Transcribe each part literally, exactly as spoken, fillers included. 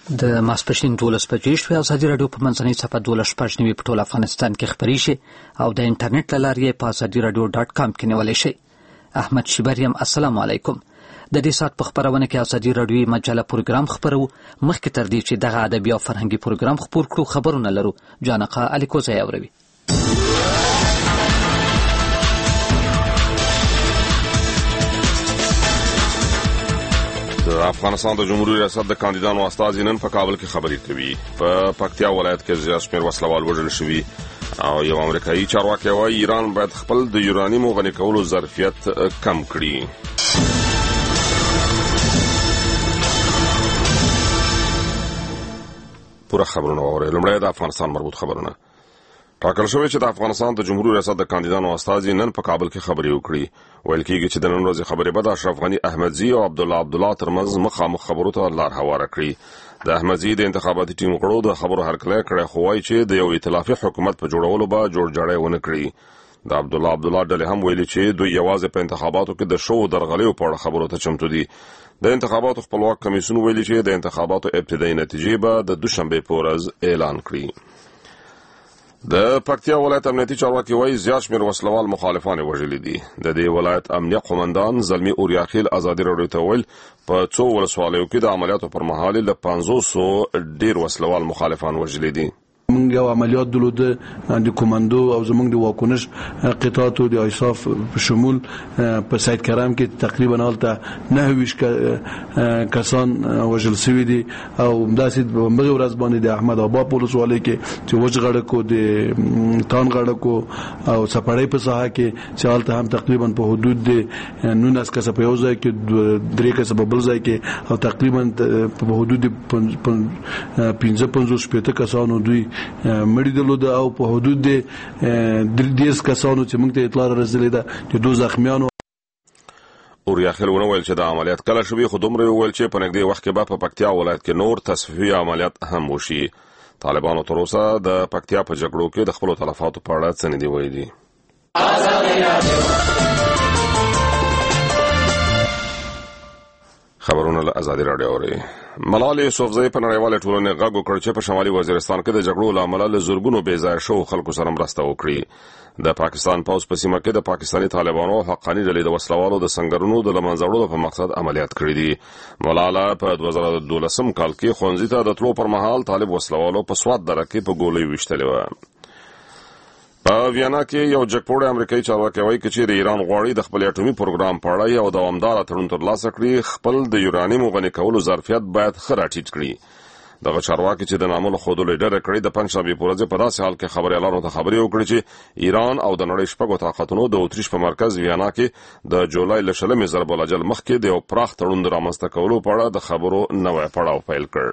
د ماسپښین دولس بجې شوې. ازادي راډیو په منځنۍ صفحه دولس شپږ نوي په ټول افغانستان کې خپرې شي او د انټرنیټ له لارې په ازادي راډیو ډاټ کام کې نیولی شئ. احمد شیبر یم. السلام علیکم. د دې ساعت په خپرونه کې ازادي راډیوي مجله پروګرام خپرو. مخکې تر دې چې دغه ادبي او فرهنګي پروګرام خپور کړو خبرونه لرو. جانقه الیکوزی اوروي. د افغانستان د جمهوریت ریاست د کاندیدانو استازي نن په کابل کې خبرې کوي. په پکتیا ولایت کې زیات شمېر وسلوال وژل شوي او یو امریکایي چارواکی وایي ایران باید خپل د یورانیمو غني کولو ظرفیت کم کړي. پوره خبرونه واورئ. لومړی د افغانستان مربوط خبرونه. ټاکل شوی چې د افغانستان د جمهوریت ریاست د کاندیدانو استازي نن په کابل کې خبرې وکړي. ویل کېږي چې د نن ورځې خبرې به د اشرف غني احمدزي او عبدالله عبدالله ترمنځ مخامخ خبرو ته لار هواره کړي. د احمدزي د انتخاباتي ټیم غړو د خبرو هرکلی کړی خو وایي چې د یو ائتلافي حکومت په جوړولو به جوړجاړی ونه کړي. د عبدالله عبدالله ډلې هم ویلي چې دوی یوازې په انتخاباتو کې د شو درغلیو په اړه خبرو ته چمتو دي. د انتخاباتو خپلواک کمیسیون ویلي چې د انتخاباتو ابتدایي نتیجې به د دوشنبې په ورځ اعلان کړي. د پکتیا ولایت امنیتي چارواکي وایي زیات شمېر وسلوال مخالفان وژلي دي. د دې ولایت امنیه قومندان زلمي اوریاخیل ازادي راډیو ته ویل په څو ولسوالیو کې د عملیاتو پر مهال له پنځوسو ډیر وسلوال مخالفان وژلي دي. موږ یو عملیات درلوده د کوماندو او زموږ د واکنش قطعاتو د ایصاف په شمول په سید کرم کې تقریبا حالته نه ویش کسان وژل شوي دي او همداسې په همغې ورځ باندې د احمد آباد په ولسوالۍ کې چې وچغړکو د تان غړکو او سپړۍ په ساحه کې چې هلته هم تقریبا په حدود د نولس کسه په یو ځای کې درې کسه په بل ځای کې او تقریبا په حدود پنځه پنځوس شپېته کسانو دوی مړي درلوده او په حدود د دیرش کسانو چې موږ ته اطلاع رسېدلې ده چې دوه زخمیانو. اوریاخیل ونه ویل چې د عملیات کله شوي خو دومره وویل چې په نږدې وخت کې به په پکتیا ولایت کې نور تصفیوي عملیات هم وشي. طالبانو تر اوسه د پکتیا په جګړو کې د خپلو تلفاتو په اړه څه نه دي ویلي. خبرونه له ازادي راډیو اوري. ملالۍ یوسفزۍ په نړیواله ټولنې غږ وکړ چې په شمالي وزیرستان کې د جګړو له امله له زرګونو بې ځایه شوو خلکو سره مرسته وکړي. د پاکستان پوځ په سیمه کې د پاکستاني طالبانو او حقاني ډلې د وسلوالو د سنګرونو د له منځه وړلو په مقصد عملیات کړي دي. ملاله په دوه زره دولسم کال کې ښوونځي ته د تلو پر مهال طالب وسلوالو په سوات دره کې په ګولۍ ویشتلې وه. په ویانا کې یو جګپوړی امریکایي چارواکی وایي که چیرې ایران غواړي د خپل اټومي پروګرام په اړه یو دوامداره تړون ترلاسه کړي خپل د یورانیمو غني کولو ظرفیت باید ښه راټیټ کړي. دغه چارواکي چې د نامه له ښودلو یې ډډه کړې د پنجشنبې په ورځ په داسې حال کې خبریالانو ته خبرې وکړې چې ایران او د نړۍ شپږو طاقتونو د اتریش په مرکز ویانا کې د جولای له شلمې ضرب الاجل مخکې د یو پراخ تړون د رامنځته کولو په اړه د خبرو نوی پړاو پیل کړ.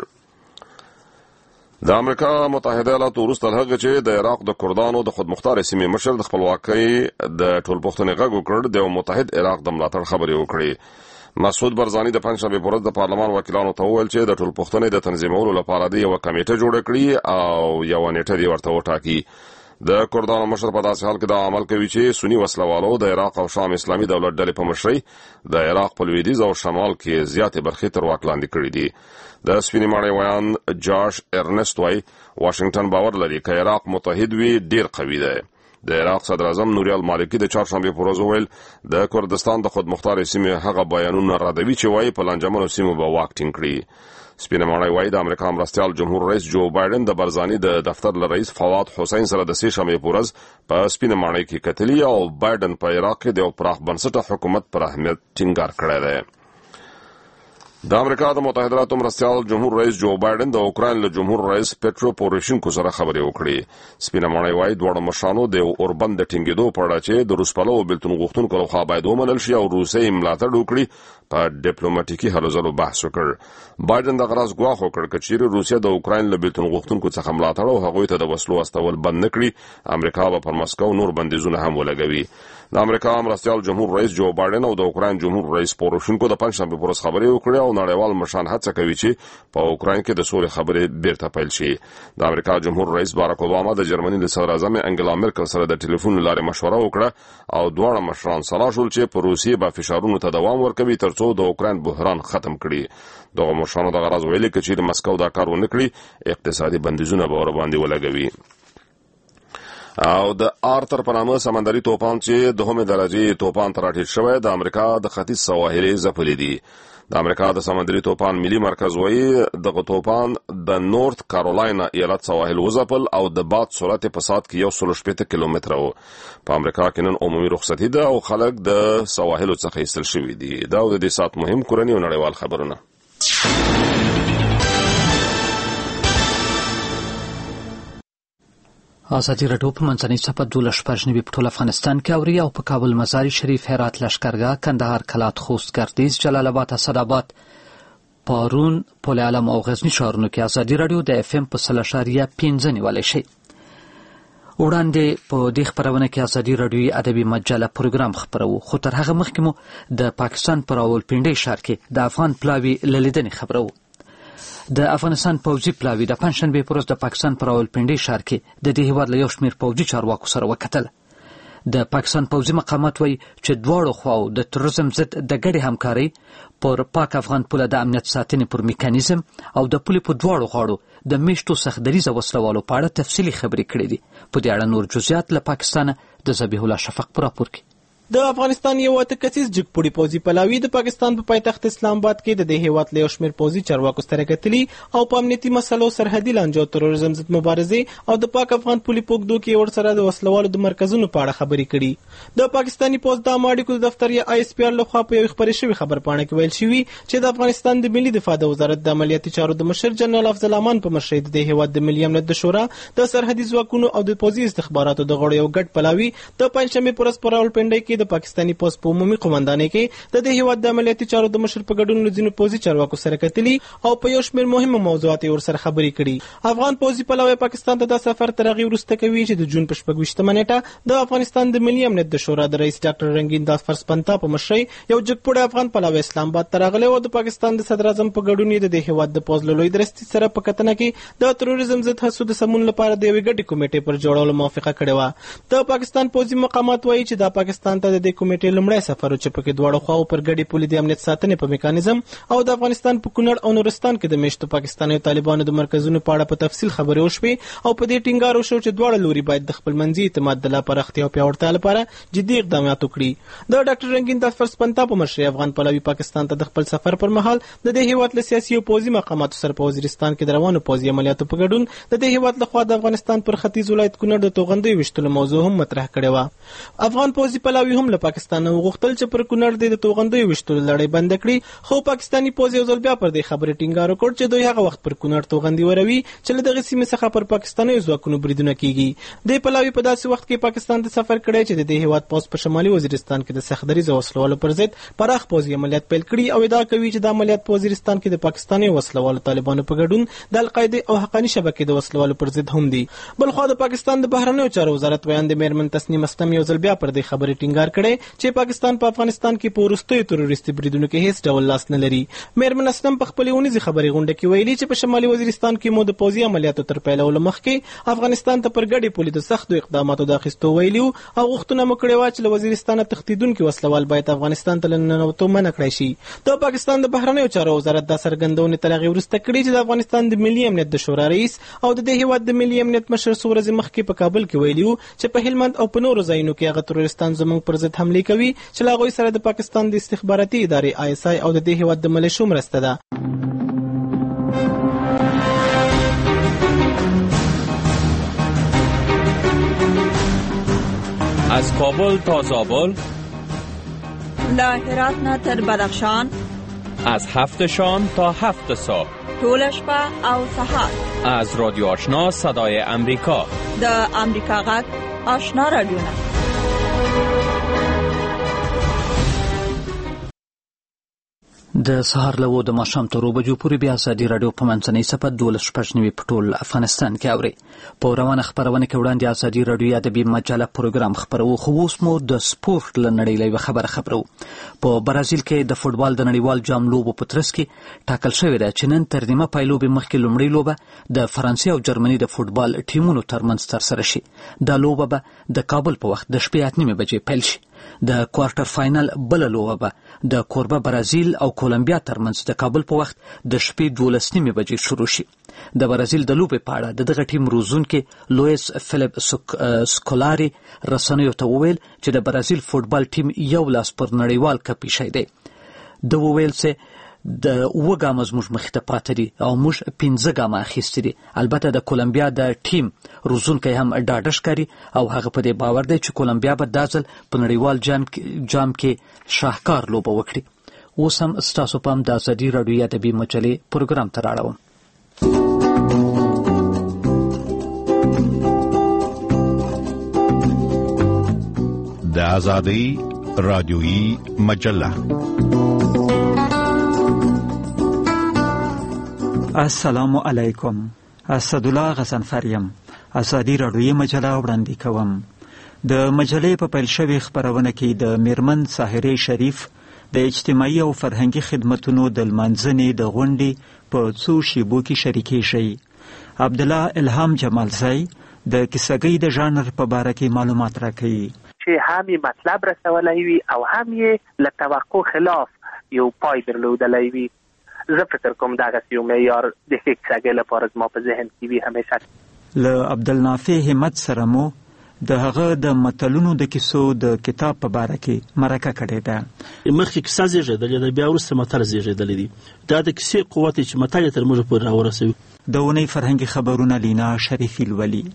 د امریکا متحده ایالاتو وروسته له هغه چې د عراق د کردانو د خودمختارې سیمې مشر د خپلواکۍ د ټولپوښتنې غږ وکړ د یو متحد عراق د ملاتړ خبرې وکړې. مسعود برزاني د پنجشنبې په ورځ د پارلمان وکیلانو ته وویل چې د ټولپوښتنې د تنظیمولو لپاره د یوه کمیټه جوړه کړي او یوه نیټه دې ورته وټاکي. د کردانو مشر په داسې حال کې دا عمل کوي چې سني وسلوالو د عراق او شام اسلامي دولت ډلې په مشرۍ د عراق په لویدیځ او شمال کې زیاتې برخې تر واک لاندې کړي دي. د سپینې ماڼۍ ویان جاش ارنست وایي واشنګټن باور لري که عراق متحد وي ډیر قوي دی. د عراق صدر اعظم نوري المالکي د چهارشنبې په ورځ وویل د کردستان د خودمختارې سیمې هغه بیانونه ردوي چې وایي په لانجمنو سیمو به واک ټینګ کړي. سپینه ماڼۍ وایي د امریکا مرستیال جمهور رئیس جو بایدن د برزاني د دفتر له رئیس فواد حسین سره د سې شنبې په ورځ په سپینه ماڼۍ کې کتلي او بایدن په عراق کې د یو پراخ بنسټه حکومت پر اهمیت ټینګار کړی دی. د امریکا د متحده ایالاتو مرستیال جمهور رئیس جو بایدن د اوکراین له جمهور رئیس پټرو پوروشینکو سره خبرې وکړې. سپینه ماڼۍ وایي دواړو مشرانو د اوربند د ټینګېدو په اړه چې د روس پلوو بېلتون غوښتونکو لخوا باید ومنل شي او روسیې ملاتړ وکړي په ډیپلوماټیکي هلو ځلو بحث وکړ. بایدن دغه راز ګواښ وکړ که چیرې روسیه د اوکراین له بېلتون غوښتونکو څخه ملاتړ او هغوی ته د وسلو استول بند نه کړي امریکا به پر مسکو نور بندیزونه هم ولګوي. د امریکا مرستیال جمهور رئیس جو بایدن او د اوکراین جمهور رئیس پوروشینکو د پنجشنبې په ورځ خبرې وکړې او او نړیوال مشران هڅه کوي چې په اوکراین کې د سولې خبرې بیرته پیل شي. د امریکا جمهور رئیس باراک اوباما د جرمني د صدر اعظم انګلا مرکل سره د ټلیفون لارې مشوره وکړه او دواړه مشران سلا شول چې په روسیې به فشارونو ته دوام ورکوي ترڅو د اوکراین بحران ختم کړي. دغه مشرانو د غرض ویلي چې د مسکو دا کار ونه کړي اقتصادي بندیزونه به ور باندې ولګوي. او د آرتر په نامه سمندري توپان چې دوهمه درجه توپان ته راټیټ شوی د امریکا د ختیځ سواحلي ځپلې دي. د امریکا د سمندري توپان ملي مرکز وایي دغه توپان د نورث کارولاینا ایالت سواحل وځپل او د باد سرعت په ساعت کې یو سل شپږ کیلومتره و. په امریکا کې نن عمومي رخصتي ده او خلک د سواحلو څخه ایستل شوي دي. دا د دې سات مهم کورني او نړیوال خبرونه. ازادي راډیو په منځنۍ صفحه دولس شپږ نوي په ټول افغانستان کې اوري او په کابل مزار شریف هرات لشکرګاه کندهار کلات خوست ګردیز جلال آباد اسداباد پارون پل علم او غزنی ښارونو کې ازادي راډیو د اف ام په سل اشاریه پنځه نیولی شي. وړاندې په دې خپرونه کې ازادي راډیو ادبي مجله پروګرام خپرو خو تر هغه مخکې مو د پاکستان پر راولپنډۍ ښار کې د افغان پلاوي له لیدنې خبرو. د افغانستان پوځي پلاوي د پنځشنبې په ورځ د پاکستان پر راولپنډۍ ښار کې د دې هېواد له یو شمېر پوځي چارواکو سره وکتل. د پاکستان پوځي مقامات وایي چې دواړو خواو د تروریزم ضد د ګډې همکارۍ پر پاک افغان پوله د امنیت ساتنې پر میکانیزم او د پولې په دواړو غاړو د میشتو سختدریزه وسلوالو په اړه تفصیلي خبرې کړې دي. په دې اړه نور جزئیات له پاکستانه د ذبیح الله شفق په راپور کې. د افغانستان یو اته کسیز جګپوړي پوځي پلاوي د پاکستان په پایتخت اسلام آباد کې د دې هیواد له یو شمېر پوځي چارواکو سره کتلي او په امنیتي مسلو سرحدي لانجو تروریزم ضد مبارزې او د پاک افغان پولي پوکدو کې ورسره د وسلوالو د مرکزونو په اړه خبرې کړي. د پاکستاني پوځ د عامه اړیکو دفتر یا آی اس پی آر لخوا په یو خبرې شوې خبرپاڼه کې ویل شوي چې د افغانستان د ملي دفاع د وزارت د عملیاتي چارو د مشر جنرال افضل امان په مشرۍ د دې هیواد د ملي امنیت د شورا د سرحدي ځواکونو او د پوځي استخباراتو د غړو یو ګډ پلاوي د پنځشنبې په ورځ په راولپنډۍ کې د پاکستاني پوځ په عمومي قومندانۍ کې د دې هیواد د عملیاتي چارو د مشر په ګډون له ځینو پوځي چارواکو سره کتلي او په یو شمېر مهمو موضوعاتو یې ورسره خبرې کړي. افغان پوځي پلاوی پاکستان ته دا سفر تر هغې وروسته کوي چې د جون په شپږ ویشتمه نیټه د افغانستان د ملي امنیت د شورا د رئیس ډاکټر رنګین داس فرسپنتا په مشرۍ یو جګپوړی افغان پلاوی اسلام آباد ته راغلی او د پاکستان د صدر اعظم په ګډون یې د دې هیواد د پوځ له لوی درستي سره په کتنه کې د تروریزم ضد هڅو د سمون لپاره د یوې ګډې کمیټې پر جوړولو موافقه کړې وه. د پاکستان پوځي مقامات وایي چې دا پاکستان ته د دې کمیټې لومړی سفر و چې پکې دواړو خواو پر ګډې پولې د امنیت ساتنې په میکانیزم او د افغانستان په کونړ او نورستان کې د میشتو پاکستانیو طالبانو د مرکزونو په اړه په تفصیل خبرې وشوې او په دې ټینګار وشو چې دواړه لوري باید د خپل منځي اعتماد د لا پراختیا او پیاوړتیا لپاره جدي اقدامات وکړي. د ډاکټر رنګین داس فرسپنتا په مشرۍ افغان پلاوي پاکستان ته د خپل سفر پر مهال د دې هیواد له سیاسي او پوځي مقاماتو سره په وزیرستان کې د روانو پوځي عملیاتو په ګډون د دې هیواد لخوا د افغانستان پر ختیځ ولایت کونړ د توغندیو ویشتلو موضوع هم مطرح کړې وه. افغان پوځي پلاوي هم له پاکستان وغوښتل چې پر کونړ د توغندیو ویشتلو لړۍ بند کړي خو پاکستاني پوځ یو ځل بیا پر دې خبرې ټینګار وکړ چې دوی هغه وخت پر کونړ توغندي وروي چې له دغه سیمې څخه پر پاکستاني ځواکونو بریدونه کیږي. د پلاوي په داسې وخت کې پاکستان ته سفر کړی چې د دې هیواد پوځ په شمالي وزیرستان کې د سختدریزو وسلوالو پر ضد پراخ پوځي عملیات پیل کړي او ادعا کوي چې د عملیات په وزیرستان کې د پاکستاني وسلوالو طالبانو په ګډون د القاعده او حقاني شبکې د وسلوالو پر ضد هم دي. بلخوا د پاکستان د بهرنیو چارو وزارت ویاند میرمن تسنیم اسلم یو ځل بیا پر دې خبرې ټینګار کړی چې پاکستان په افغانستان کې په وروستیو تروریستي بریدونو کې هیڅ ډول لاس نه لري. میرمن اسلم په خپلې اونیزې خبرې غونډه کې ویلي چې په شمالي وزیرستان کې مو د پوځي عملیاتو تر پیلولو مخکې افغانستان ته پر ګډې پولې د سختو اقداماتو د اخیستو ویلي او غوښتنه مو کړې وه چې له وزیرستانه تښتېدونکي وسلوال باید افغانستان ته له ننوتو منع کړی شي. د پاکستان د بهرنیو چارو وزارت دا څرګندونې تر هغې وروسته کړي چې د افغانستان د ملي امنیت د شورا رئیس او د دې هیواد د ملي امنیت مشر څو ورځې مخکې په کابل کې ویلي وو چې په هلمند او په نورو ځایونو کې هغه تروریستان زموږ پر ضد حملې کوي چې له هغوی سره د پاکستان د استخباراتي ادارې آی اس آی او د دې هیواد د ملیشو مرسته ده. از کابل تا زابل، له هرات نه تر بدخشان، از هفت شام تا هفت صبح، طول شپه او سحر، از رادیو آشنا صدای امریکا، د امریکا غږ آشنا رادیو. د سهار له د ماښام تر اوه بجو پورې بیا ازادي راډیو په منځنۍ صفحه دولس شپږ نوي په ټول افغانستان کې اورئ. په روانه خپرونه کې وړاندې ازادي راډیو ادبي مجله پروګرام خپروو، خو اوس مو د سپورټ له نړۍ له یوه خبره خبرو. په برازیل کې د فوټبال د نړیوال جام لوبو په ترڅ کې ټاکل شوې ده چې نن تر نیمه پای لوبې مخکې لومړۍ لوبه د فرانسې او جرمني د فوټبال ټیمونو ترمنځ ترسره شي. دا لوبه به د کابل په وخت د شپې اته نیمې بجې پیل شي. د کوارټر فاینل بله لوبه به د کوربه برازیل او کولمبیا ترمنځ د کابل په وخت د شپې دولس نیمې بجې شروع شي. د برازیل د لوبې په اړه د دغه ټیم روزونکي لویس فلیپ سکولاري رسنیو ته وویل چې د برازیل فوټبال ټیم یو لاس پر نړیوال کپ ایښی دی. د وویل چې د اوه ګامه زموږ مخې ته پراته دي او موږ پنځه ګامه اخیستي دي. البته د کولمبیا د ټیم روزونکی هم ډاډه ښکاري او هغه په دې باور دی چې کولمبیا به دا ځل په نړیوال جام کې شاهکار لوبه وکړي. اوس هم ستاسو پام د ازادي راډیو ادبي مجلې پروګرام ته راړوم. د ازادي راډیوي مجله. السلام علیکم. اسدالله غضنفر یم. ازادي راډیوي مجله وړاندې کوم. د مجلې په پیل شوې خپرونه کې د میرمن ساحرې شریف د اجتماعي او فرهنګي خدمتونو د لمانځنې د غونډې په څو شیبو کې شریکې شي. عبدالله الهام جمالزی د کیسه‌ګۍ د ژانر په باره کې معلومات راکوي چې هم یې مطلب رسولی وي او هم یې له توقع خلاف یو پای درلودلی وي. زه فکر کوم دغسې یو معیار د ښې کیسه‌ګۍ لپاره زما په ذهن کې وي همیشه. له عبدالنافع همت سره مو د هغه د متلونو د کیسو د کتاب په باره کې مرکه کړې ده. مخکې کیسه زیږېدلې ده، بیا وروسته متل زیږېدلی دی. دا د کیسې قوت چې متل یې تر موږ پورې راورسوي. د اونۍ فرهنګي خبرونه لینا شریفي لولي.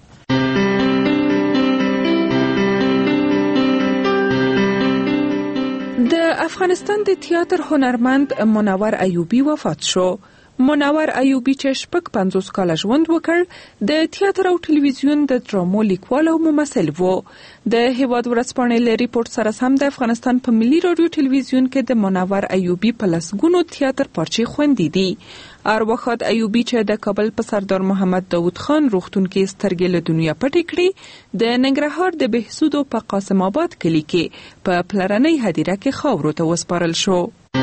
د افغانستان د تیاتر هنرمند منور ایوبی وفات شو. منور ایوبی چې شپږ پنځوس کاله ژوند وکړ د تیاتر او ټلویزیون د ډرامو لیکوال او ممثل و. د هیواد ورځپاڼې له ریپورت سره سم د افغانستان په ملي رادیو ټلویزیون کې د منور ایوبی په لسګونو تیاتر پارچې خوندې دي. ارواښاد ایوبی چې د کابل په سردار محمد داود خان روغتون کې سترګې له دنیا پټې کړې، د ننګرهار د بهسودو په قاسم آباد کلي کې په پلرنۍ هدیره کې خاورو ته وسپارل شو.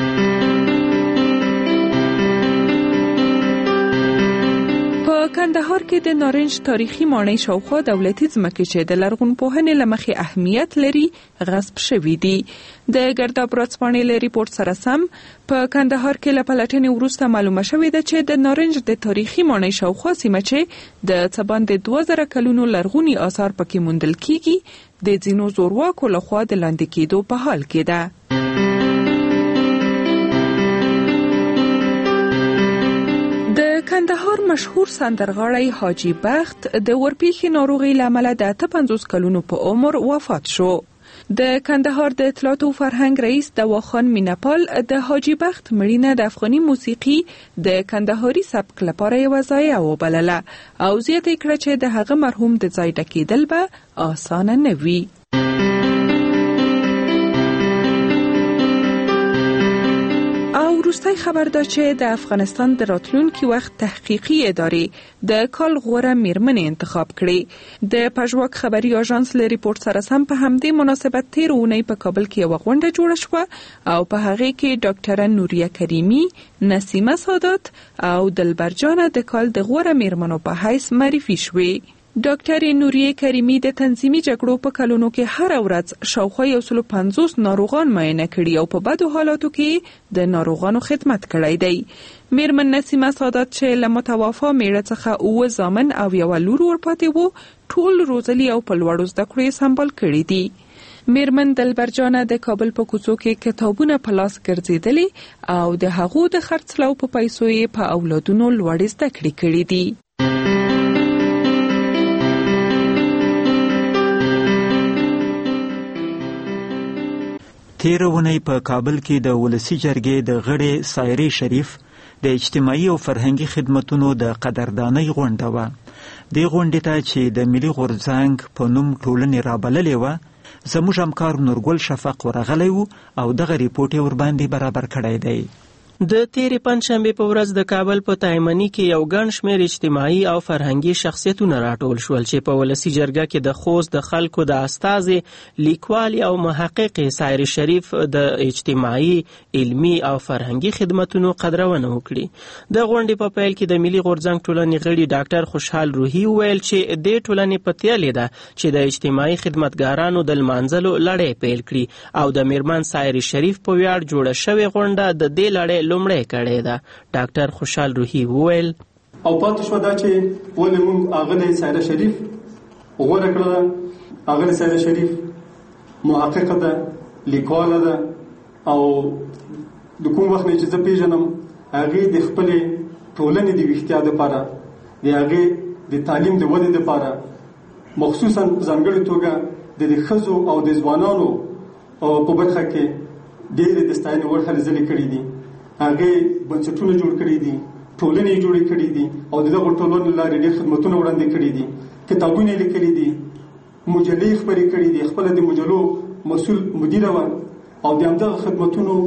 په کندهار کې د نارنج تاریخي ماڼۍ شاوخوا دولتي ځمکې چې د لرغونپوهنې له مخې اهمیت لري غصب شوي دي. د ګرداب ورځپاڼې له ریپورت سره سم په کندهار کې له پلټنې وروسته معلومه شوې ده چې د نارنج د تاریخي ماڼۍ شاوخوا سیمه چې د څه باندې دوه زره کلونو لرغوني آثار پکې موندل کیږي د ځینو زورواکو لخوا د لاندې کېدو په حال کې ده. د کندهار مشهور سندرغاړی حاجی بخت د ورپېښې ناروغۍ له امله د اته پنځوس کلونو په عمر وفات شو. د کندهار د اطلاعات او فرهنګ رئیس دواخان مینپال د حاجی بخت مړینه د افغاني موسیقي د کندهاري سبک لپاره یوه ضایعه وبلله او زیاته کړه چې د هغه مرحوم د ځای ډکېدل به اسانه نه وي. او وروستی خبر دا چې د افغانستان د راتلونکي وخت تحقیقي ادارې د کال غوره میرمنې انتخاب کړي. د پژواک خبري اژانس له ریپورت سره سم په همدې مناسبت تیر اونۍ په کابل کې یوه غونډه جوړه شوه او په هغې کې ډاکټره نوریه کریمي، نسیمه سادات او دلبرجانه د کال د غوره میرمنو په حیث معرفي شوې. ډاکټر نوریه کریمي د تنظیمي جګړو په کلونو کې هر ورځ شاوخوا یو سل پنځوس ناروغان معاینه کړي او په بدو حالاتو کې د ناروغانو خدمت کړی دی. میرمن نسیمه سادات چې له متوفا میړه څخه اووه زامن او یوه لور ورپاتې وو، ټول روزلي او په لوړو زده کړو یې سمبال کړي دي. میرمن دلبرجانه د کابل په کوڅو کې کتابونه په لاس ګرځېدلې او د هغو د خرڅلاو په پیسو یې په اولادونو لوړې زده کړې کړي دي. تیر اونۍ په کابل کې د ولسی جرګې د غړي سایرې شریف د اجتماعي او فرهنګي خدمتونو د قدردانۍ غونډه وه. دې غونډې ته چې د ملي غورځنګ په نوم ټولنې رابللې وه، زموږ همکار نورګل شفق ورغلی و او دغه ریپورټ یې ورباندې برابر کړی دی. د تیرې پنځشنبې په ورځ د کابل په تایمني کې یو ګڼ شمېر اجتماعي او فرهنګي شخصیتونه راټول شول چې په ولسي جرګه کې د خوست د خلکو د استازي لیکوال او محقق سایر شریف د اجتماعي علمي او فرهنګي خدماتونو قدرونه وکړي. د غونډې په پیل کې د ملي غورځنګ ټولنې غړي ډاکټر خوشحال روحي وویل چې د ټولنې په تیلې ده چې د اجتماعي خدمتګارانو د لمانځلو لړۍ پیل کړي او د میرمن سایر شریف په ویاړ جوړه شوې غونډه د دې لړۍ لومړی کړی ده. ډاکټر خوشحال روحي وویل او پاتې شو دا چې ولې موږ اغلی سایره شریف غوره کړله. اغلی سایره شریف محققه ده، لیکواله ده او د کوم وخت نه چې زه پیژنم هغې د خپلې ټولنې د ویښتیا دپاره د هغې د تعلیم د ودې دپاره مخصوصا ځانګړې توګه د ښځو او د ځوانانو په برخه کې ډېرې د ستاینې وړ هلې ځلې کړي دي. هغې بنسټونه جوړ کړي دي، ټولنې یې جوړې کړي دي او د دغو ټولنو له لارې ډېر خدمتونه وړاندې کړي دي، کتابونه یې لیکلي دي، مجلې یې خپرې کړي دي. خپله د مجلو مسؤل مدیره وه او د همدغه خدمتونو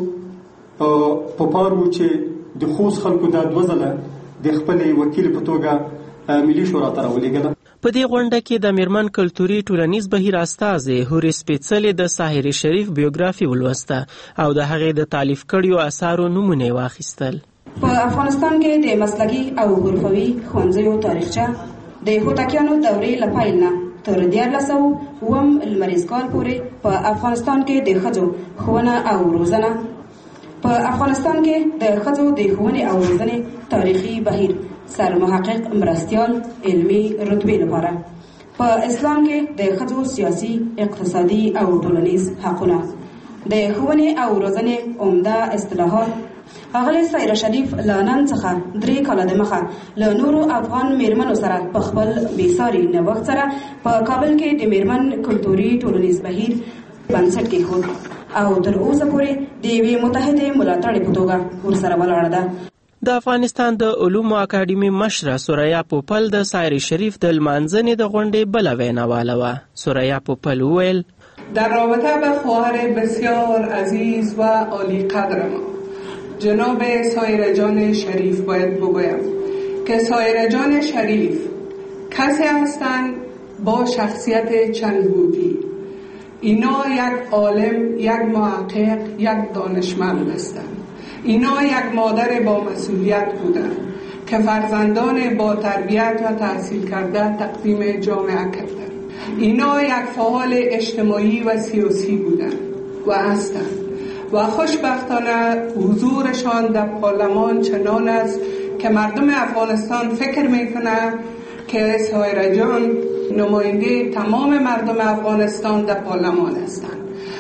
په پار و چې د خوست خلکو دا دوه ځله د خپلې وکیل په توګه ملي شورا ته راولېږله. په دې غونډه کې د میرمن کلتوري ټولنیز بهیر استازې هورې سپېڅلې د ساحر شریف بیوګرافي ولوسته او د هغې د تالیف کړیو اثارو نمونه واخیستل. په افغانستان کې د مسلکي او حرفوي ښوونځیو تاریخچه د هوتکیانو دورې له پیل نه تر دیارلس سوه اووم لمریز کال پورې په افغانستان کې د ښځو ښوونه او روزنه په افغانستان کې د ښځو د ښوونې او روزنې تاریخي بهیر سر محقق مرستیال علمي رتبې لپاره په اسلام کې د ښځو سیاسي، اقتصادي او ټولنیز حقونه د ښوونې او روزنې عمده اصطلاحات اغلی سایر شریف له نن څخه درې کاله دمخه له نورو افغان میرمنو سره په خپل بېساري نوښت سره په کابل کې د میرمن کلتوري ټولنیز بهیر بنسټ کېښود او تر اوسه پورې د یوې متحدې ملاتړې په توګه ورسره ولاړه ده. د افغانستان د علومو اکاډمي مشره سوریا پوپل د سایر شریف د لمانځنې د غونډې بله ویناواله وه. سوریا پوپل وویل در رابطه به خواهر بسیار عزیز و عالی قدر ما جناب سایر جان شریف باید بگویم که سایر جان شریف کسی هستند با شخصیت چند بودی. اینا یک عالم، یک محقق، یک دانشمند هستند. اینا یک مادر با مسئولیت بودند که فرزندان با تربیت و تحصیل کرده تقدیم جامعه کردند. اینا یک فعال اجتماعی و سیاسی بودند و هستند و خوشبختانه حضورشان در پارلمان چنان است که مردم افغانستان فکر میکنند که سایر جان نماینده تمام مردم افغانستان در پارلمان هستند.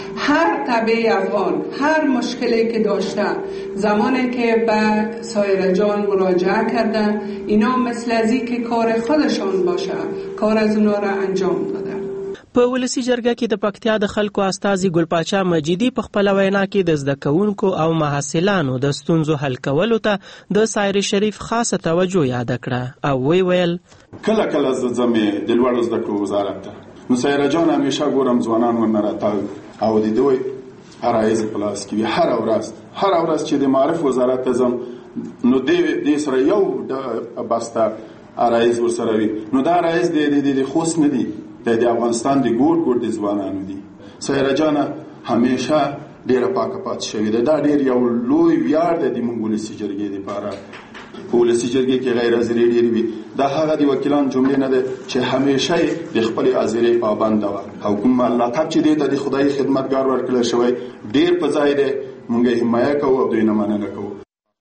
هر طبعه افغان هر مشکلی که داشته زمانی که به سایر جان مراجعه کردن اینا مثل ازی که کار خودشان باشه کار از اونا را انجام داده. په ولسی جرګه کې د پکتیا د خلکو استازي ګلپاچا مجیدي په خپل وینا کې د زده کوونکو او محصلانو د ستونزو حل کولو ته د سایر شریف خاصه توجه یاد کړه او وی ویل کله کله زمې د لوړو زده کړو وزارت ته نو سایر جان همیشه ګورم ځوانان ورنراتاو او د دوی عرایز پلاس کې هر ورځ هر ورځ چې د معرف وزارت ته زم نو د دې سره یو د بسته عرایز ورسره وي نو دا عرایز د د خوست نه دي د افغانستان د ګور ګور د ځوانانو دي. سایر جان همیشه ډیره پاکه پات شوی ده. دا ډیر یو لوی ویاړ دی د مونږ ولسی جرګې لپاره. په ولسی جرګې کې غیر حاضرې ډېرې وي. دا هغه د وکیلان جملې نه ده چې همیشه د خپلې حاضرۍ پابند وه او کوم لقب چې دی ته د خدای خدمتګار ورکړل شوی ډیر په ځای دی. مونږ یې حمایه کوو او دوی نه مننه کوو.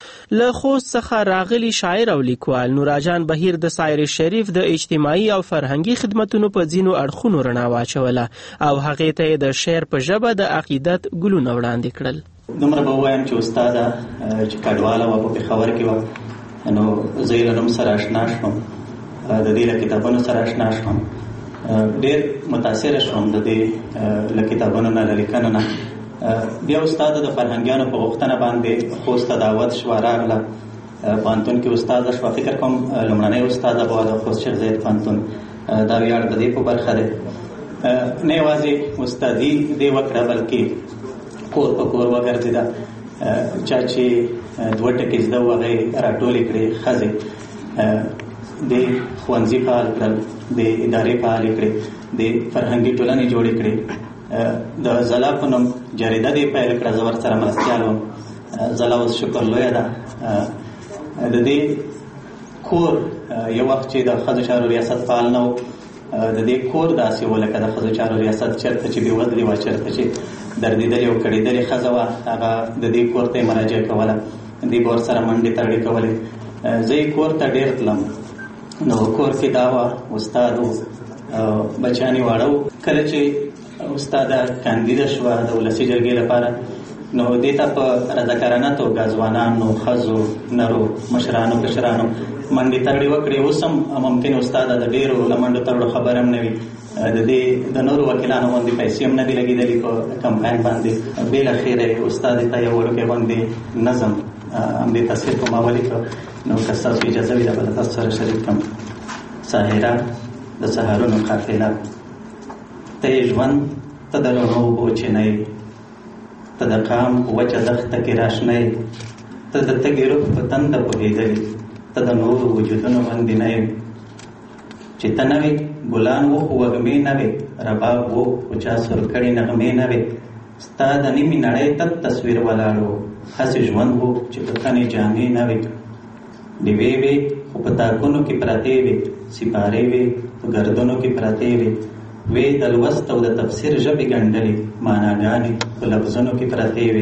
له خوست څخه راغلی شاعر او لیکوال نوراجان بهیر د سایر شریف د اجتماعي او فرهنګي خدمتونو په ځینو اړخونو رڼا واچوله او هغې ته یې د شعر په ژبه د عقیدت ګلونه وړاندې کړل. دومره به ووایم چې استاده چې کډواله وه په پېښور کې وه نو زه یې له نوم سره اشنا شوم د دې له کتابونو سره اشنا شوم ډېر متاثره شوم د دې له کتابونو نه له لیکنو نه. بیا استاد د فرهنګیانو په غوښتنه باندې خوست ته دعوت شوه راغله پوهنتون کې استاده شوه. فکر کوم لومړنۍ استاده به د خوست شیخ زاید پوهنتون. دا ویاړ د دې په برخه دی نه یوازې استادي دې وکړه بلکې کور په کور وګرځېده چا چې دوه ټکي زده و هغه راټولې کړې ښځې د ښوونځي فعال کړل، د ادارې فعالې کړې، د فرهنګي ټولنې جوړې کړې. د ځلا په نوم جریده دې پیل کړه، زه ورسره مرستیال وم. ځلا اوس شکر لویه ده. د دې کور یو وخت چې د ښځو چارو ریاست فعال نه و، د دې کور داسې و لکه د ښځو چارو ریاست چېرته چې بېوزلې وه، چېرته چې دردېدلې او کړېدلې ښځه وه، هغه د دې کور ته یې مراجعه کوله، دوی به ورسره منډې ترړې کولې. زه یې کور ته ډېر تلم. نو کور کې دا وه، استاد و، بچیان یې واړه و. کله چې استاده کاندیده شوه د ولسي جرګې لپاره، نو دې ته په رضاکارانه توګه ځوانانو، ښځو، نرو، مشرانو، کشرانو منډې ترړې وکړې. اوس هم ممکن استاده د ډېرو له منډو ترړو خبر هم نه وي، د دې د نورو وکیلانو غوندې پیسې هم نه دي لګېدلې په کمپاین باندې. بالاخره استاد ته یو وړوکی غوندې نظم همدې تصویر په ما ولیکه. نو که ستاسو اجازه وي دا به له تاسو سره شریک کړم. ساحره د سهارونو قافله، ته یې ژوند، ته د رڼو اوبو چینی، ته د قام په وچه دښته کې راشنی، ته د تږي روح په تنده پوهېدلې، ته د نورو وجودونو غوندې نه یې. چې ته نه وې ګلان و خو وږمې نه وې، رباب و خو چا سر کړې نغمې نه وې. ستا د نیمې نړۍ تت تصویر ولاړ و، هسې ژوند و چې په تنې جامې نه وې. ډېوې وې خو په تاکونو کې پرتې وې، سپارې وې په ګردونو کې پرتې وې. وې د لوست او د تفسیر ژبې ګنډلې، معناګانې په لفظونو کې پرتې وې.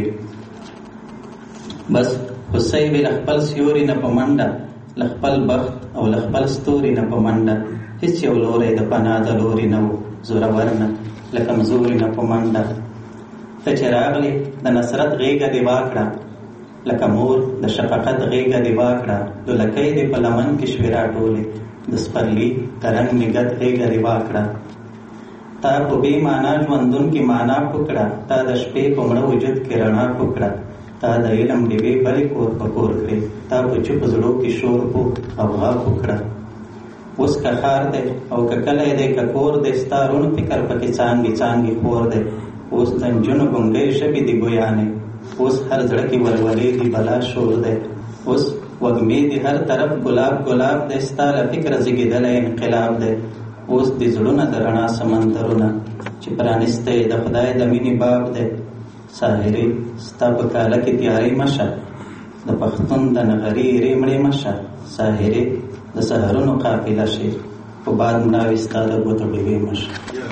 بس هوسۍ وې له خپل سیوري نه په منډه، له خپل بخت او له خپل ستوري نه په منډه. هېڅ یو لوری د پناه د لوري نه و، زورور نه له کمزوري نه په منډه. ته چې راغلې د نصرت غېږه دې واکړه، لکه مور د شفقت غېږه دې واکړه. دولکۍ دې په لمن کې شوې راټولې، د سپرلي ترنګ نګت غېږه دې واکړه. تا په بې معنا ژوندون کې معنا پکړه، تا د شپې په مړه وجود کې رڼا پکړه. تا د علم ډېوې بلې کور په کور کړې، تا په چوپو زړو کې شور پو غوغا پکړه. اوس که ښار دی او که کلی دی که کور دی، ستا روڼ فکر پکې څانګې څانګې خور دی. اوس د نجونو ګونګۍ ژبې دي ګویانې، اوس هر زړه کې ولولې دي بلا شور دی. اوس وږمې دي هر طرف ګلاب ګلاب دی، ستا له فکره زېږېدلی انقلاب دی. اوس د زړونه د رڼا سمندرونه چې پرانیستی د خدای د مینې باب دی. ساحرې ستا په کاله کې تیارې مشه، د پښتون د نغري ریمړې مشه. ساحرې د سهارونو قافله شي، په باد مړاوي ستا د ګوتو ډېوې مشه.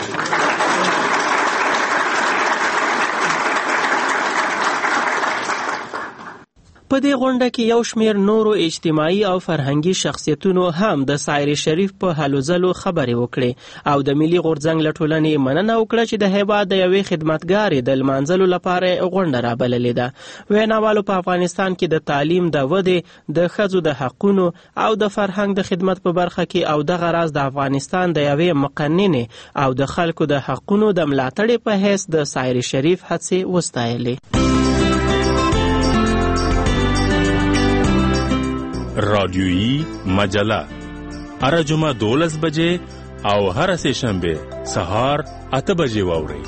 په دې غونډه کې یو شمېر نورو اجتماعي او فرهنګي شخصیتونو هم د ساحرې شریف په هلو ځلو خبرې وکړې او د ملي غورځنګ له ټولنې مننه وکړه چې د هېواد د یوې خدمتګارې د لمانځلو لپاره غونډه رابللې ده. ویناوالو په افغانستان کې د تعلیم د ودې، د ښځو د حقونو او د فرهنګ د خدمت په برخه کې او دغه راز د افغانستان د یوې مقننې او د خلکو د حقونو د ملاتړې په حیث د ساحرې شریف هڅې وستایلې. رادیویی مجله هر جمعه دولس بجې او هر سه شنبه سهار اته بجې واورئ.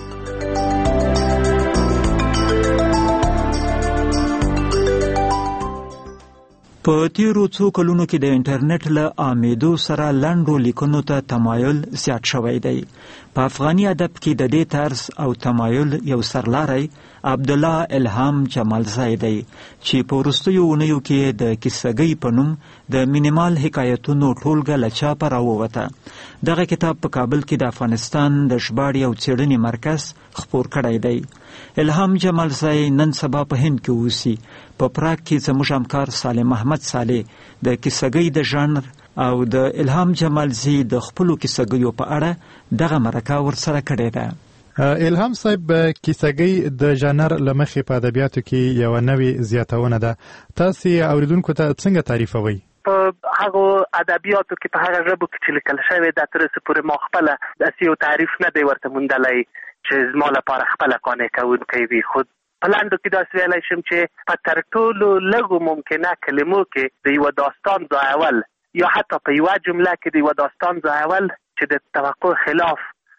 په تیرو څو کلونو کې د انټرنیټ له عامېدو سره لنډو لیکنو ته تمایل زیات شوی دی. په افغاني ادب کې د دې طرز او تمایل یو سرلاری عبدالله الهام جمالزی دی چې په وروستیو اونیو کې د کیسهګۍ په نوم د مینیمال حکایتونو ټولګه له چاپه راووته. دغه کتاب په کابل کې د افغانستان د ژباړې او څېړنې مرکز خپور کړی دی. الهام جمالزی نن سبا په هند کې اوسي. په پراګ کې زموږ همکار صالح محمد صالح د کیسهګۍ د ژانر او د الهام جمالزی د خپلو کیسهګیو په اړه دغه مرکه ورسره کړې ده. الهام صاحب، کیسهګۍ د ژانر له مخې په ادبیاتو کې یو نوې زیاتونه ده. تاسو اوریدونکو ته څنګه تعریفوئ؟ په هغه ادبیاتو کې په هغه ژبه کې چې لیکل شوی د تر څه پورې ما خپله داسې یو تعریف نه دی ورته موندلی چې زما لپاره خپله قانع کوونکی وي. خو په لنډو کې داسې ویلی شم چې په تر ټولو لږو ممکنه کلمو کې د یوه داستان ځایول یا حتی په یوه جمله کې د یوه داستان ځایول چې د توقع خلاف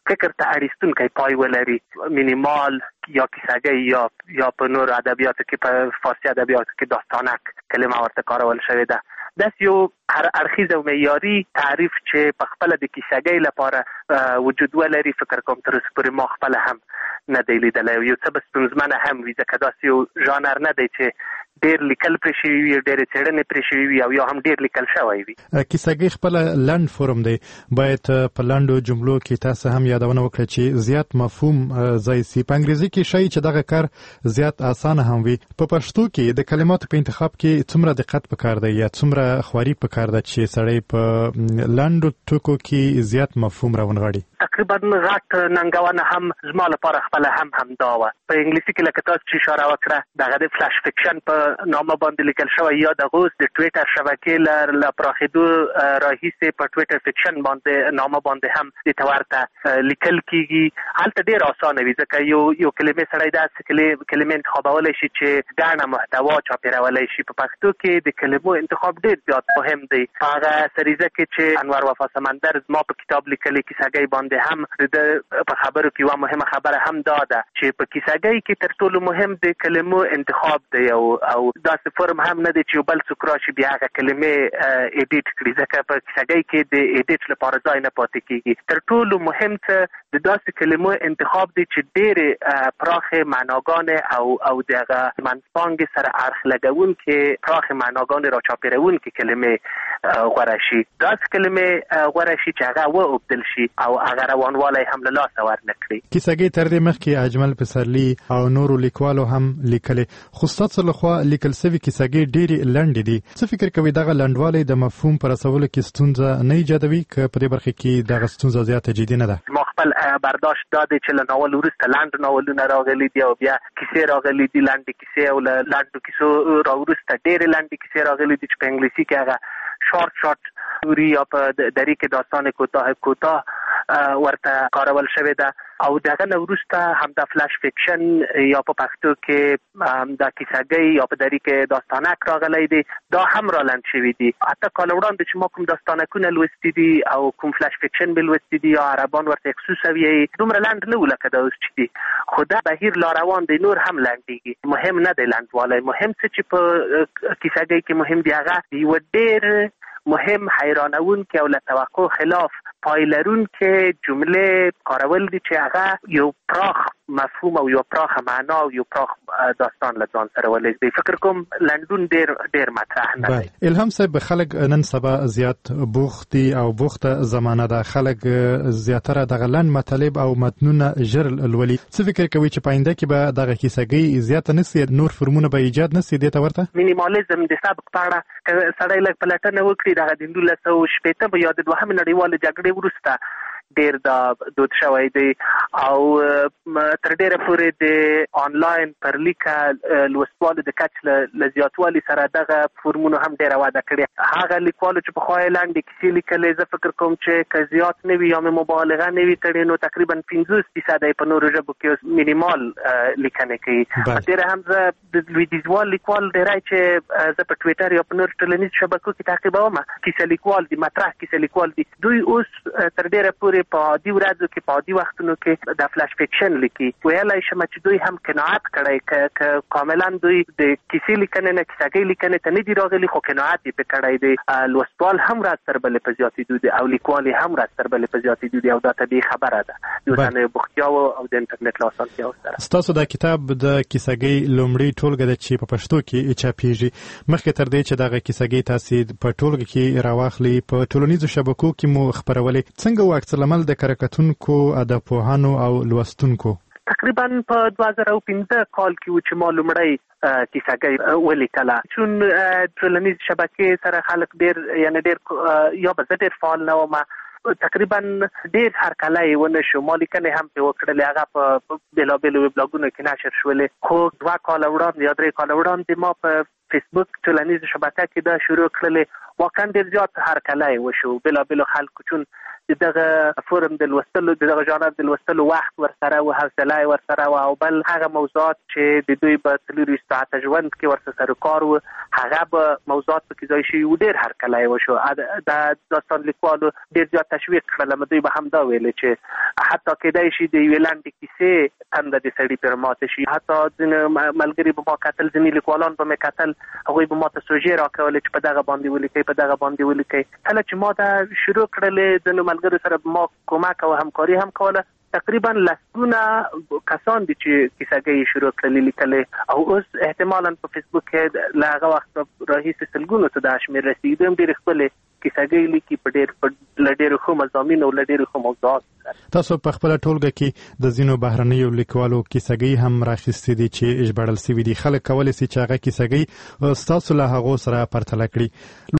فکر ته اړیستونکی پای ولري، مینیمال یا کیسه‌ګي یا یا په نور ادبیاتو کې په فارسي ادبیاتو کې داستانک کلمه ورته کارول شوې ده. دا یو هر اړخیز او معیاري تعریف چې په خپل د کیسه‌ګي لپاره وجود ولري. فکر کوم تر اوسه پورې ما خپل هم نه دی لیدلی، یو څه به ستونزمنه هم وي ځکه داسې یو ژانر نه دی چې ډېر لیکل پرې شوي وي، ډېرې څېړنې پرې شوي وي او یا هم ډېر لیکل شوی وي. کیسه‌ګي خپله لنډ فورم دی، باید په لنډو جملو کې تاسو هم یادونه وکړئ چې زیات مفهوم ځای سي. په انګریزي کې شایي چې دغه کار زیات اسانه هم وي. په پښتو کې د کلماتو په انتخاب کې څومره دقت پکار دی یا څومره خواري پکار ده چې سړی په لنډو ټکو کې زیات مفهوم راونغاړي؟ تقریبا غټ ننګونه هم زما لپاره خپل هم همدا وه. په انګلیسي کې لکه تاسو چې اشاره وکړه دغه د فلاش فکشن په نامه باندې لیکل شوی یا د اوس د ټویټر شبکې له پراخېدو راهیسې په ټویټر فکشن باندې نامه باندې هم دې ته ورته لیکل کېږي. هلته ډېر اسانه وي ځکه یو یو کلمې سړی داسې کلمې انتخابولی شي چې ګڼه محتوا چاپېرولی شي. په پښتو کې د کلمو انتخاب ډېر زیات مهم دی. په هغه سریزه کې چې انور وفا سمندر زما په کتاب لیکلي کیسه‌ګي باندې هم د په خبرو کې یوه مهمه خبره هم دا ده چې په کیسه‌ګي کې تر ټولو مهم د کلمو انتخاب دی او او داسې فرم هم نه دی چې یو بل څوک راشي بیا هغه کلمې ایډیټ کړي ځکه په کیسه‌ګي کې د ایډیټ لپاره ځای نه پاتې کېږي. تر ټولو مهم څه د داسې کلمو انتخاب دی چې ډېرې پراخې معناګانې او او د هغه منځپانګې سره اړخ لګوونکې پراخې معناګانې راچاپېروونکې کلمې غوره شي. داسې کلمې غوره شي چې هغه واوبدل شي او هغه روانوالی هم له لاسه ورنه کړي. کیسه‌ګي تر دې مخکې اجمل پسرلي او نورو لیکوالو هم لیکلې، خو ستاسو لخوا لیکل سوي کیسه‌ګي ډېرې لنډې دي. څه فکر کوئ دغه لنډوالی د مفهوم په رسولو کې ستونزه نه ایجادوي که په دې برخه کې دغه ستونزه زیاته جدي نه ده؟ ما خپل برداشت دا دی چې له ناول وروسته لنډ ناولونه راغلي دي او بیا کیسې راغلي دي، لنډې کیسې او له لنډو کیسو راوروسته ډېرې لنډې کیسې راغلي دي چې په انګلیسي کې هغه شارټ شارټ ستوري یا په دری کې داستان کوتاه کوتاه ورته کارول شوې ده او دغه نه وروسته همدا فلاش فکشن یا په پښتو کې همدا کیسه‌ګي یا په دری کې داستانک راغلی دی، دا هم را لنډ شوي دي. اته کاله وړاندې چې ما کوم داستانکونه لوستي دي او کوم فلاش فکشن به لوستي دي یا عربان ورته خصوصوي دومره لنډ نه و لکه دا اوس چې دي، خو دا بهیر لا روان دی، نور هم لنډېږي. مهم نه دی لنډوالی، مهم څه چې په کیسه‌ګي کې مهم دی هغه یوه ډېر مهم حیرانونکې او له توقع خلاف پایلرونکې جملې کارول دي چې هغه یو پراخ مفهوم او یو پراخ معنا او یو پراخ داستان له ځان سره ولېږدي. فکر کوم لنډون ډېر ډېر مطرح نه دی. الهام صاحب، خلک نن سبا زیات بوخت دي او بوخته زمانه ده، خلک زیاتره دغه لنډ مطالب او متنونه ژر لولي. څه فکر کوي چې په آینده کې به دغه کیسه‌ګي زیاته نه سي، نور فرمونه به ایجاد نه سي دې ته ورته؟ مینیمالیزم د سبک په اړه سړی لږ پلټنه وکړي دغه د نولس سوه شپېته یا د دوهمې نړیوالې جګړې وروسته ډېر دا دود شوی دی او تر ډېره پورې د آنلاین پر لیکه لوستوالو د کچ له زیاتوالي سره دغه فورمونو هم ډېره وده کړې. هغه لیکوالو چې پخوا یې لنډې کیسې لیکلې زه فکر کوم چې که زیات نه وي یا مې مبالغه نه وي کړې نو تقریبا پنځوس فیصده یې په نورو ژبو کې اوس مینیمال لیکنې کوي. ډېره هم زه د لویدیځوال لیکوال ډېری چې زه په ټویټر یا په نورو ټولنیزو شبکو کې تعقیبوم کیسه لیکوال دي، مطرح کیسه لیکوال دي، دوی اوس تر ډېره پورې په عادي ورځو کې په عادي وختونو کې د فلاش فکشن لیکي. ویلای شم چې دوی هم قناعت کړی که کاملا دوی د کیسې لیکنې نه کیسه‌ګي لیکنې ته نه دي راغلي خو قناعت یې پرې کړی دی. لوستوال هم ورځ تر بلې په زیاتېدو دي او لیکوال هم ورځ تر بلې په زیاتېدو دي او دا طبیعي خبره ده د اوسنیو بوختیاوو او د انټرنیټ له اسانتیاوو سره. ستاسو دا کتاب د کیسه‌ګي لومړۍ ټولګه ده چې په پښتو کې چاپېږي. مخکې تر دې چې دغه کیسه‌ګي تاسې په ټولګه کې راواخلي په ټولنیزو شبکو کې مو خپرولې، څنګه و عکس العمل د کارکتونکو، ادبپوهانو او لوستونکو؟ تقریبا په دوه زره او پنځه کال کې و چې ما لومړی کیسه‌ګي ولیکله. چون ټولنیز شبکې سره خلک ډېر یعنې ډېر یا به زه ډېر فعال نه وم، تقریبا ډېر هرکلی ونه شو. ما لیکنې هم پرې وکړلې، هغه په بېلابېلو ویبلاګونو کې نشر شولې. خو دوه کاله وړاندې یا درې کاله وړاندې ما په فیسبوک ټولنیز شبکه کې دا شروع کړلې واقعا ډېر زیات هرکلی وشو بېلابېلو خلکو چون دغه فورم د لوستلو دغه ژانر د لوستلو وخت ورسره او حوصله یې ورسره وه او بل هغه موضوعات چې د دوی په څلورویشت ساعته ژوند کې ورسره سر کار و هغه به موضوعات پکې ځای شوي و ډېر هرکلی وشو د داستان لیکوالو ډېر زیات تشویق کړل دوی به همدا ویلې چې حتی کیدای شي د یوې لنډې کیسې تنده د سړي پرې ماته شي حتی ځینې ملګري به ما کتل ځینې لیکوالان به مې کتل هغوی به ماته سوژې راکولې چې په دغه باندې ولیکئ په دغه باندې ولیکئ کله چې ما دا شروع کړلې ځینو ملګرو سره ما کومک او همکاري هم کوله تقریبا لسګونه کسان دي چې کیسهګۍ شروع کړلې لیکلې او اوس احتمالاً په فیسبوک کې له هغه وخت راهیسې سلګونو ته دا شمېر رسېږي دوی هم ډېرې ښکلې کیسهګۍ لیکي په ډېر له ډېرو ښو مضامینو او له ډېرو ښو موضوعاتو تاسو په خپله ټولګه کې د ځینو بهرنیو لیکوالو کیسهګۍ هم راخیستې دي چې ژباړل سوي دي خلک کولی سي چې هغه کیسهګۍ ستاسو له هغو سره پرتله کړي